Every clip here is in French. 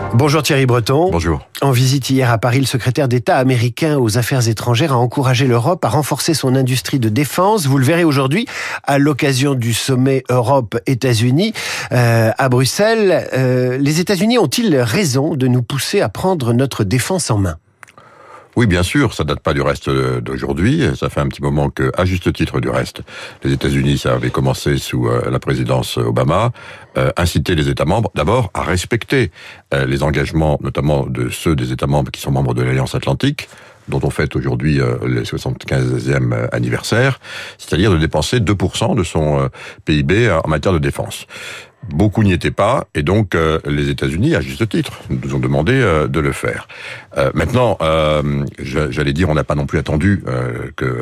Bonjour Thierry Breton. Bonjour. En visite hier à Paris, le secrétaire d'État américain aux Affaires étrangères a encouragé l'Europe à renforcer son industrie de défense. Vous le verrez aujourd'hui à l'occasion du sommet Europe-États-Unis à Bruxelles. Les États-Unis ont-ils raison de nous pousser à prendre notre défense en main ? Oui, bien sûr, ça date pas du reste d'aujourd'hui. Ça fait un petit moment que, à juste titre du reste, les États-Unis, ça avait commencé sous la présidence Obama, inciter les États membres d'abord à respecter les engagements, notamment de ceux des États membres qui sont membres de l'Alliance Atlantique, dont on fête aujourd'hui le 75e anniversaire, c'est-à-dire de dépenser 2% de son PIB en matière de défense. Beaucoup n'y étaient pas, et donc les États-Unis, à juste titre, nous ont demandé de le faire. Maintenant, j'allais dire, on n'a pas non plus attendu que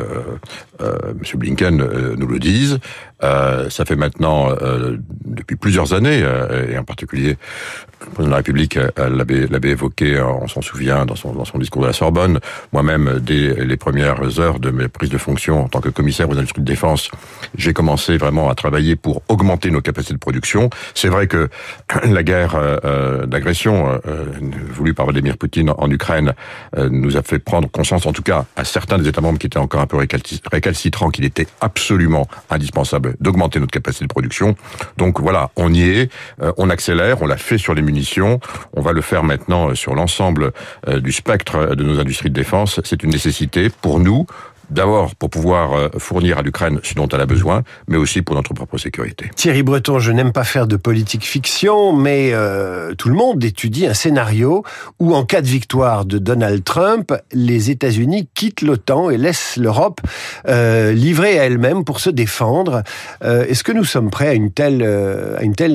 M. Blinken nous le dise. Ça fait maintenant, depuis plusieurs années, et en particulier, le président de la République l'avait évoqué, on s'en souvient, dans son discours de la Sorbonne. Moi-même, dès les premières heures de mes prises de fonction en tant que commissaire aux industries de défense, j'ai commencé vraiment à travailler pour augmenter nos capacités de production. C'est vrai que la guerre d'agression voulue par Vladimir Poutine en Ukraine nous a fait prendre conscience, en tout cas à certains des États membres qui étaient encore un peu récalcitrants, qu'il était absolument indispensable d'augmenter notre capacité de production. Donc voilà, on y est, on accélère, on l'a fait sur les munitions, on va le faire maintenant sur l'ensemble du spectre de nos industries de défense. C'est une nécessité pour nous, d'abord pour pouvoir fournir à l'Ukraine ce dont elle a besoin, mais aussi pour notre propre sécurité. Thierry Breton, je n'aime pas faire de politique fiction, mais tout le monde étudie un scénario où, en cas de victoire de Donald Trump, les États-Unis quittent l'OTAN et laissent l'Europe livrée à elle-même pour se défendre. Est-ce que nous sommes prêts à une telle éventualité ?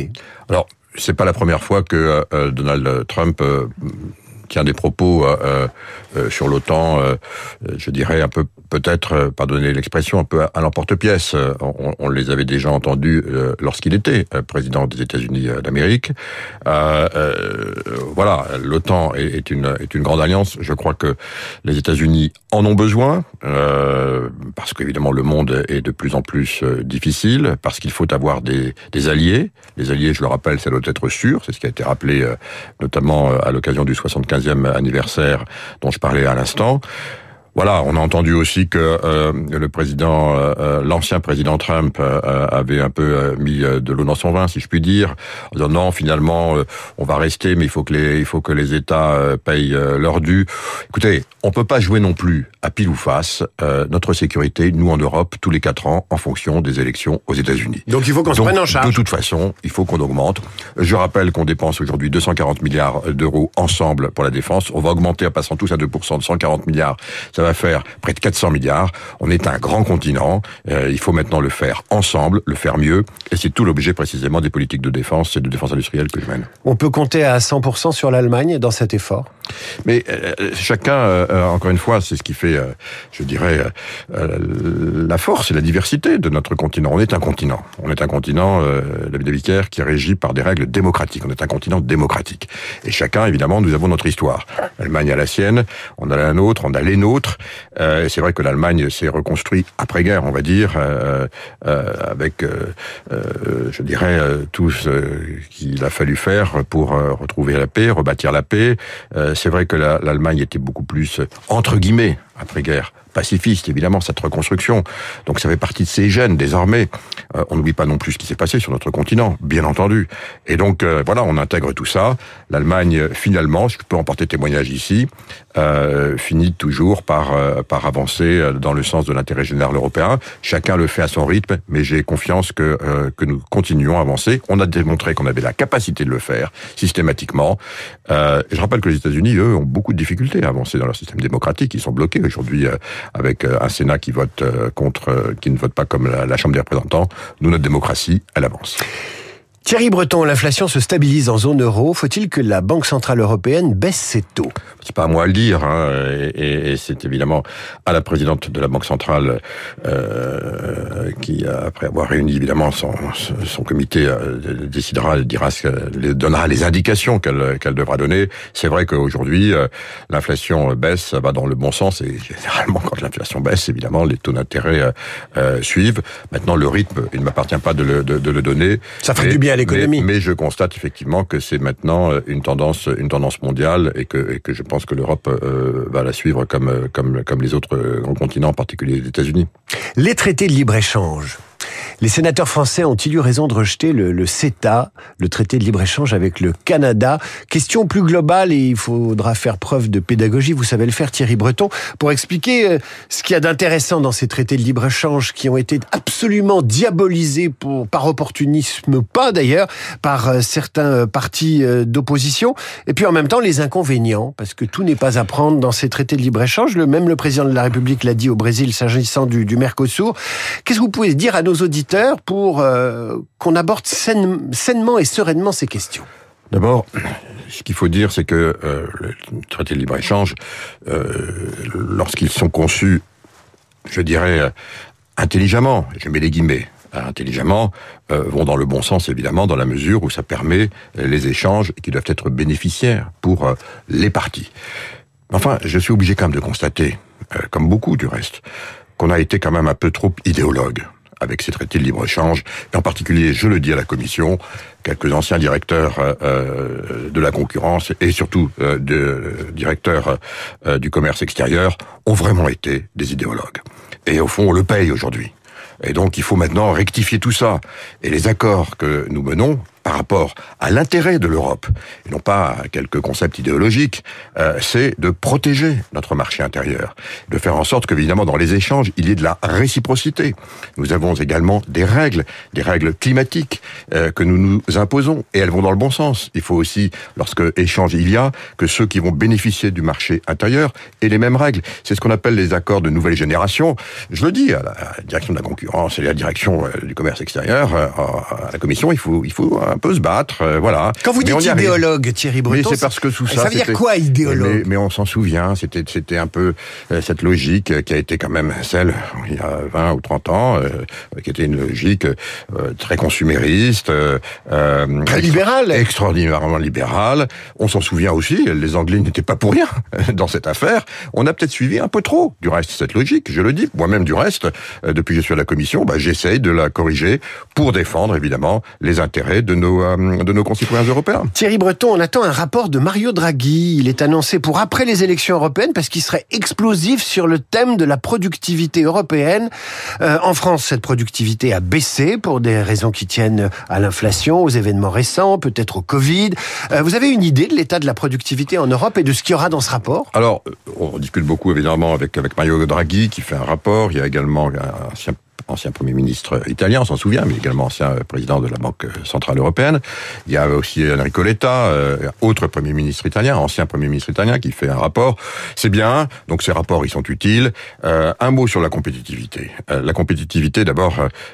Alors, c'est pas la première fois que Donald Trump tient des propos sur l'OTAN, je dirais un peu, peut-être, pardonnez l'expression, un peu à l'emporte-pièce. On les avait déjà entendus lorsqu'il était président des États-Unis d'Amérique. Voilà, l'OTAN est une grande alliance. Je crois que les États-Unis en ont besoin, parce qu'évidemment le monde est de plus en plus difficile, parce qu'il faut avoir des alliés. Les alliés, je le rappelle, ça doit être sûr. C'est ce qui a été rappelé notamment à l'occasion du 75e anniversaire dont je parlais à l'instant. Voilà, on a entendu aussi que le président, l'ancien président Trump avait un peu mis de l'eau dans son vin, si je puis dire, en disant non, finalement, on va rester, mais il faut que les États payent leur dû. Écoutez, on peut pas jouer non plus à pile ou face notre sécurité, nous en Europe, tous les 4 ans, en fonction des élections aux États-Unis. Donc il faut qu'on se prenne en charge. De toute façon, il faut qu'on augmente. Je rappelle qu'on dépense aujourd'hui 240 milliards d'euros ensemble pour la défense. On va augmenter en passant tous à 2% de 140 milliards. Ça va faire près de 400 milliards. On est un grand continent. Il faut maintenant le faire ensemble, le faire mieux. Et c'est tout l'objet précisément des politiques de défense et de défense industrielle que je mène. On peut compter à 100% sur l'Allemagne dans cet effort ? Mais chacun, encore une fois, c'est ce qui fait, je dirais, la force et la diversité de notre continent. On est un continent. On est un continent, David Abiker, qui est régi par des règles démocratiques. On est un continent démocratique. Et chacun, évidemment, nous avons notre histoire. L'Allemagne a la sienne, on a la nôtre, on a les nôtres. C'est vrai que l'Allemagne s'est reconstruite après-guerre, on va dire, avec, je dirais, tout ce qu'il a fallu faire pour retrouver la paix, rebâtir la paix. C'est vrai que l'Allemagne était beaucoup plus, entre guillemets, après-guerre, pacifiste, évidemment, cette reconstruction. Donc ça fait partie de ses gènes, désormais. On n'oublie pas non plus ce qui s'est passé sur notre continent, bien entendu. Et donc, voilà, on intègre tout ça. L'Allemagne, finalement, je peux en porter témoignage ici, finit toujours par avancer dans le sens de l'intérêt général européen. Chacun le fait à son rythme, mais j'ai confiance que nous continuons à avancer. On a démontré qu'on avait la capacité de le faire, systématiquement. Je rappelle que les États-Unis, eux, ont beaucoup de difficultés à avancer dans leur système démocratique. Ils sont bloqués aujourd'hui avec un Sénat qui vote qui ne vote pas comme la Chambre des représentants. Nous, notre démocratie, elle avance. Thierry Breton, l'inflation se stabilise en zone euro. Faut-il que la Banque Centrale Européenne baisse ses taux ? C'est pas à moi à le dire, hein, et c'est évidemment à la présidente de la Banque Centrale qui, après avoir réuni évidemment son comité, donnera les indications qu'elle devra donner. C'est vrai qu'aujourd'hui, l'inflation baisse, ça va dans le bon sens, et généralement quand l'inflation baisse, évidemment, les taux d'intérêt suivent. Maintenant, le rythme, il ne m'appartient pas de le donner. Ça ferait du bien lié à l'économie. Mais je constate effectivement que c'est maintenant une tendance mondiale et que je pense que l'Europe va la suivre comme les autres grands continents, en particulier les États-Unis. Les traités de libre-échange. Les sénateurs français ont-ils eu raison de rejeter le CETA, le traité de libre-échange avec le Canada? Question plus globale, et il faudra faire preuve de pédagogie, vous savez le faire Thierry Breton, pour expliquer ce qu'il y a d'intéressant dans ces traités de libre-échange qui ont été absolument diabolisés par opportunisme, pas d'ailleurs, par certains partis d'opposition, et puis en même temps les inconvénients, parce que tout n'est pas à prendre dans ces traités de libre-échange. Même le président de la République l'a dit au Brésil s'agissant du Mercosur. Qu'est-ce que vous pouvez dire à nos auditeurs pour qu'on aborde sainement et sereinement ces questions? D'abord, ce qu'il faut dire, c'est que le traité de libre-échange, lorsqu'ils sont conçus, je dirais, intelligemment, je mets les guillemets, intelligemment, vont dans le bon sens, évidemment, dans la mesure où ça permet les échanges qui doivent être bénéficiaires pour les parties. Enfin, je suis obligé quand même de constater, comme beaucoup du reste, qu'on a été quand même un peu trop idéologue avec ces traités de libre-échange, et en particulier, je le dis à la Commission, quelques anciens directeurs de la concurrence et surtout directeurs du commerce extérieur ont vraiment été des idéologues. Et au fond, on le paye aujourd'hui. Et donc, il faut maintenant rectifier tout ça. Et les accords que nous menons par rapport à l'intérêt de l'Europe, et non pas à quelques concepts idéologiques, c'est de protéger notre marché intérieur, de faire en sorte qu'évidemment dans les échanges, il y ait de la réciprocité. Nous avons également des règles climatiques que nous nous imposons, et elles vont dans le bon sens. Il faut aussi, lorsque échange il y a, que ceux qui vont bénéficier du marché intérieur aient les mêmes règles. C'est ce qu'on appelle les accords de nouvelle génération. Je le dis à la direction de la concurrence et à la direction du commerce extérieur, à la Commission, il faut un peu se battre, voilà. Quand vous dites idéologue, Thierry Breton, mais c'est parce que sous ça veut dire quoi, idéologue? Mais on s'en souvient, c'était un peu cette logique qui a été quand même celle, il y a 20 ou 30 ans, qui était une logique très consumériste, très libérale. Extraordinairement libérale. On s'en souvient aussi, les Anglais n'étaient pas pour rien dans cette affaire. On a peut-être suivi un peu trop, du reste, cette logique, je le dis. Moi-même, du reste, depuis que je suis à la Commission, j'essaye de la corriger pour défendre, évidemment, les intérêts de nos concitoyens européens. Thierry Breton, on attend un rapport de Mario Draghi. Il est annoncé pour après les élections européennes parce qu'il serait explosif sur le thème de la productivité européenne. En France, cette productivité a baissé pour des raisons qui tiennent à l'inflation, aux événements récents, peut-être au Covid. Vous avez une idée de l'état de la productivité en Europe et de ce qu'il y aura dans ce rapport? Alors, on discute beaucoup évidemment avec Mario Draghi qui fait un rapport. Il y a également un ancien Premier ministre italien, on s'en souvient, mais également ancien président de la Banque Centrale Européenne. Il y a aussi Enrico Letta, autre Premier ministre italien, ancien Premier ministre italien, qui fait un rapport. C'est bien, donc ces rapports, ils sont utiles. Un mot sur la compétitivité. La compétitivité, d'abord,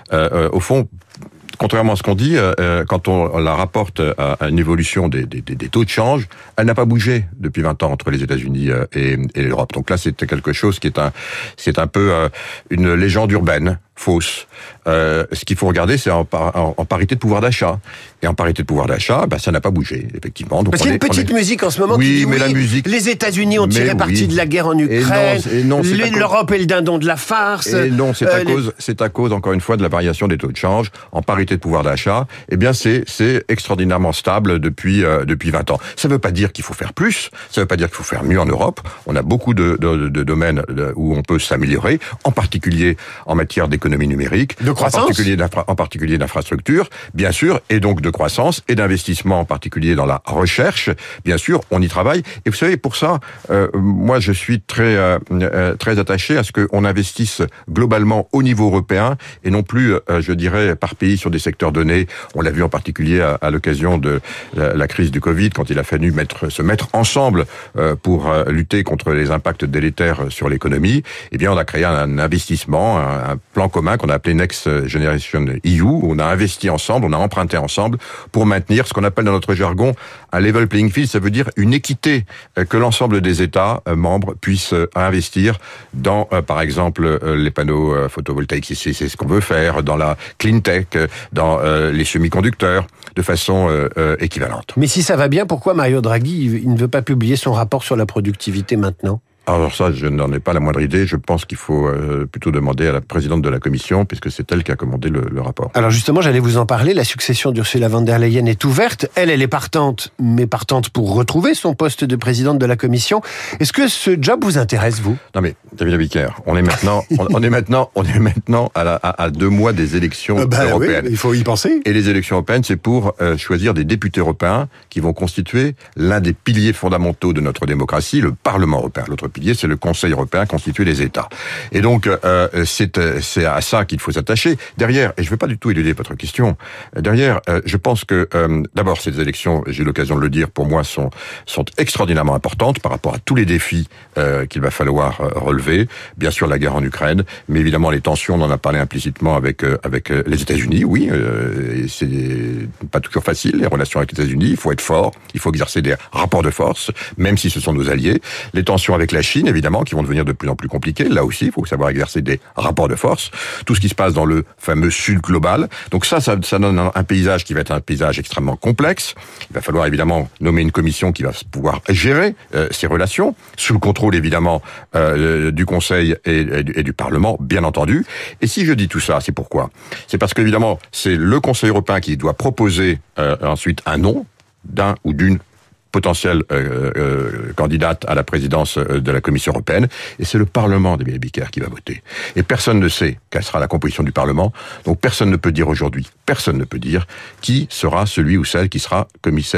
au fond, contrairement à ce qu'on dit, quand on la rapporte à une évolution des taux de change, elle n'a pas bougé depuis 20 ans entre les États-Unis et l'Europe. Donc là, c'est quelque chose qui est un peu une légende urbaine, fausse. Ce qu'il faut regarder, c'est en parité de pouvoir d'achat. Et en parité de pouvoir d'achat, ça n'a pas bougé, effectivement. Donc parce qu'il y a une petite musique en ce moment qui dit la musique... les États-Unis ont tiré parti de la guerre en Ukraine, l'Europe est le dindon de la farce. Et non, c'est à cause, encore une fois, de la variation des taux de change. En parité de pouvoir d'achat, c'est extraordinairement stable depuis 20 ans. Ça ne veut pas dire qu'il faut faire plus, ça ne veut pas dire qu'il faut faire mieux en Europe. On a beaucoup de domaines où on peut s'améliorer, en particulier en matière d'économie numérique, de croissance, en particulier d'infrastructures, bien sûr, et donc de croissance et d'investissement, en particulier dans la recherche. Bien sûr, on y travaille. Et vous savez, pour ça, moi, je suis très attaché à ce qu'on investisse globalement au niveau européen et non plus, je dirais, par pays sur des secteurs donnés. On l'a vu en particulier à l'occasion de la crise du Covid, quand il a fallu se mettre ensemble pour lutter contre les impacts délétères sur l'économie. Eh bien, on a créé un investissement, un plan commun qu'on a appelé Next Generation EU. On a investi ensemble, on a emprunté ensemble pour maintenir ce qu'on appelle dans notre jargon un level playing field. Ça veut dire une équité, que l'ensemble des États membres puissent investir dans, par exemple, les panneaux photovoltaïques, c'est ce qu'on veut faire, dans la clean tech, dans les semi-conducteurs, de façon équivalente. Mais si ça va bien, pourquoi Mario Draghi il ne veut pas publier son rapport sur la productivité maintenant ? Alors ça, je n'en ai pas la moindre idée. Je pense qu'il faut plutôt demander à la présidente de la Commission, puisque c'est elle qui a commandé le rapport. Alors justement, j'allais vous en parler. La succession d'Ursula von der Leyen est ouverte. Elle est partante, mais partante pour retrouver son poste de présidente de la Commission. Est-ce que ce job vous intéresse, vous? Non mais, David Abiker, on est maintenant à 2 mois des élections européennes. Oui, il faut y penser. Et les élections européennes, c'est pour choisir des députés européens qui vont constituer l'un des piliers fondamentaux de notre démocratie, le Parlement européen. L'autre pilier, c'est le Conseil européen constitué des États. Et donc, c'est à ça qu'il faut s'attacher. Derrière, et je ne veux pas du tout éluder votre question, derrière, je pense que, d'abord, ces élections, j'ai eu l'occasion de le dire, pour moi, sont extraordinairement importantes par rapport à tous les défis qu'il va falloir relever. Bien sûr, la guerre en Ukraine, mais évidemment, les tensions, on en a parlé implicitement avec les États-Unis, oui, c'est pas toujours facile, les relations avec les États-Unis, il faut être fort, il faut exercer des rapports de force, même si ce sont nos alliés. Les tensions avec la Chine, évidemment, qui vont devenir de plus en plus compliquées. Là aussi, il faut savoir exercer des rapports de force. Tout ce qui se passe dans le fameux Sud global. Donc ça donne un paysage qui va être un paysage extrêmement complexe. Il va falloir évidemment nommer une commission qui va pouvoir gérer ces relations, sous le contrôle évidemment du Conseil et du Parlement, bien entendu. Et si je dis tout ça, c'est pourquoi? C'est parce qu'évidemment, c'est le Conseil européen qui doit proposer ensuite un nom d'un ou d'une potentielle candidate à la présidence de la Commission européenne, et c'est le Parlement, David Abiker, qui va voter. Et personne ne sait quelle sera la composition du Parlement, donc personne ne peut dire aujourd'hui, personne ne peut dire qui sera celui ou celle qui sera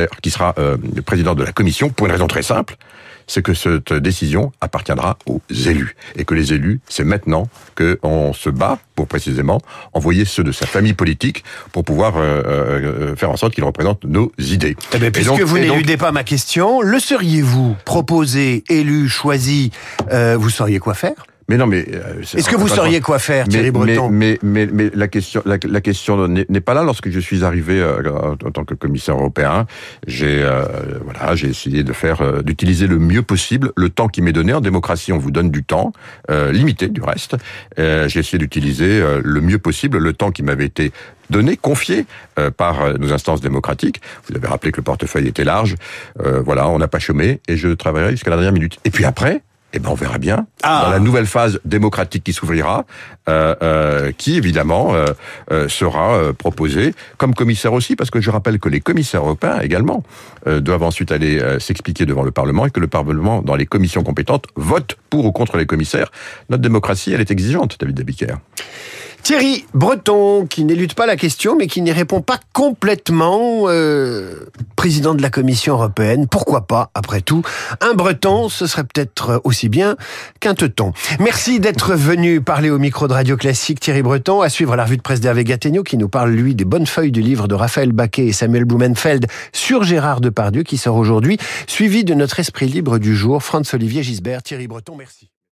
le président de la Commission, pour une raison très simple, c'est que cette décision appartiendra aux élus. Et que les élus, c'est maintenant qu'on se bat pour précisément envoyer ceux de sa famille politique pour pouvoir faire en sorte qu'ils représentent nos idées. Eh bien, puisque vous n'éludez pas ma question, le seriez-vous proposé, élu, choisi, vous sauriez quoi faire? Mais non, mais est-ce que vous sauriez quoi faire, Thierry Breton? Mais la question n'est pas là. Lorsque je suis arrivé en tant que commissaire européen, j'ai essayé d'utiliser le mieux possible le temps qui m'est donné. En démocratie, on vous donne du temps limité, du reste. J'ai essayé d'utiliser le mieux possible le temps qui m'avait été donné, confié par nos instances démocratiques. Vous avez rappelé que le portefeuille était large. On n'a pas chômé et je travaillerai jusqu'à la dernière minute. Et puis après, on verra bien dans la nouvelle phase démocratique qui s'ouvrira, qui évidemment sera proposée comme commissaire aussi, parce que je rappelle que les commissaires européens également doivent ensuite aller s'expliquer devant le Parlement, et que le Parlement, dans les commissions compétentes, vote pour ou contre les commissaires. Notre démocratie, elle est exigeante, David Abiker. Thierry Breton, qui n'élude pas la question, mais qui n'y répond pas complètement, président de la Commission européenne. Pourquoi pas, après tout? Un Breton, ce serait peut-être aussi bien qu'un teuton. Merci d'être venu parler au micro de Radio Classique, Thierry Breton. À suivre la revue de presse d'Hervé Gattegno, qui nous parle, lui, des bonnes feuilles du livre de Raphaël Baquet et Samuel Blumenfeld sur Gérard Depardieu, qui sort aujourd'hui, suivi de notre esprit libre du jour, Franz-Olivier Gisbert. Thierry Breton, merci.